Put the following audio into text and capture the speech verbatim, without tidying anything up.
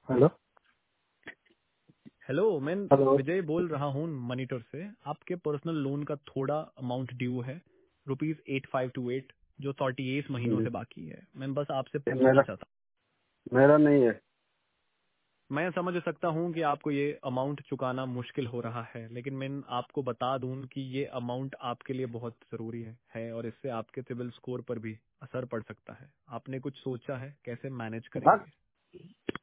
Hello hello, मैं hello. Vijay बोल रहा हूँ मॉनिटर से। आपके पर्सनल लोन का थोड़ा अमाउंट ड्यू है, rupees eight five two eight, जो फोर्टी एट महीनों हम्म, से बाकी है। मैं बस आपसे ये पूछना मेरा चाहता मेरा नहीं है। हूँ। मैं समझ सकता हूँ कि आपको ये अमाउंट चुकाना मुश्किल हो रहा है, लेकिन मैं आपको बता दूं कि ये अमाउंट आपके लिए बहुत जरूरी है, है और इससे आपके सिविल स्कोर पर भी असर पड़ सकता है। आपने कुछ सोचा है कैसे मैनेज हाँ, करेंगे?